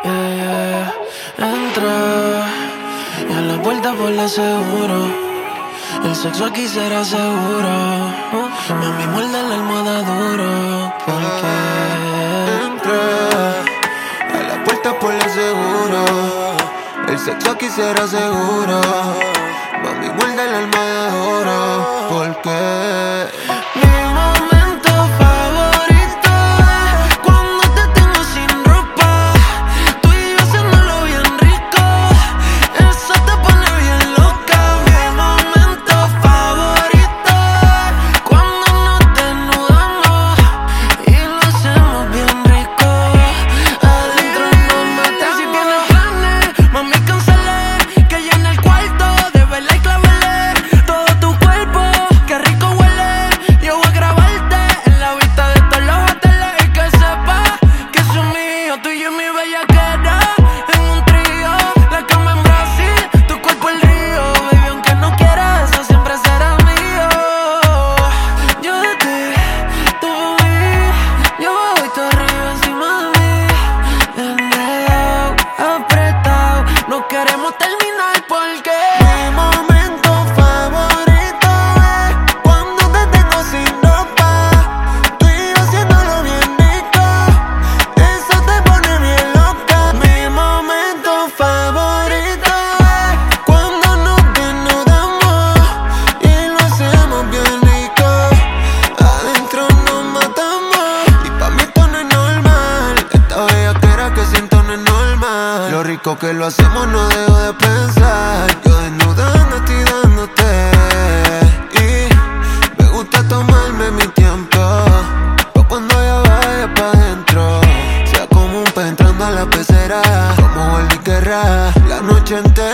yeah. Entra y a la puerta por la seguro. El sexo aquí será seguro. Mami, muerde la almohada duro. Porque entra a la puerta por la seguro. El sexo aquí será seguro. Mami, muerde la almohada duro. Porque mi momento favorito es cuando te tengo sin ropa. Tú y yo haciéndolo bien rico. Eso te pone bien loca. Mi momento favorito es cuando nos desnudamos y lo hacemos bien rico. Adentro nos matamos. Si tienes planes, mami, cancele. Que llene el cuarto de vela y claveles. Todo tu cuerpo, qué rico huele. Yo voy a grabarte en la vista de todos los hoteles. Y que sepas que soy mío, tú y yo y mi bellaquera. En un trío, la cama en Brasil, tu cuerpo el río. Baby, aunque no quieras, eso siempre será mío. Yo de ti, tú de mí. Yo voy todo arriba encima de mí. Enredado, apretado, no queremos terminar porque mi momento favorito es cuando te tengo sin ropa. Tú y yo haciéndolo bien rico. Eso te pone bien loca. Mi momento favorito es cuando nos desnudamos y lo hacemos bien rico. Adentro nos matamos y pa' mí esto no es normal. Esta bellaquera que siento no es normal. Lo rico que lo hacemos no dejo de pensar. Yo desnudándote y dándote. Y me gusta tomarme mi tiempo. Pa' cuando ya vaya pa' dentro sea como un pez entrando a la pecera. Como Barbie querrá la noche entera.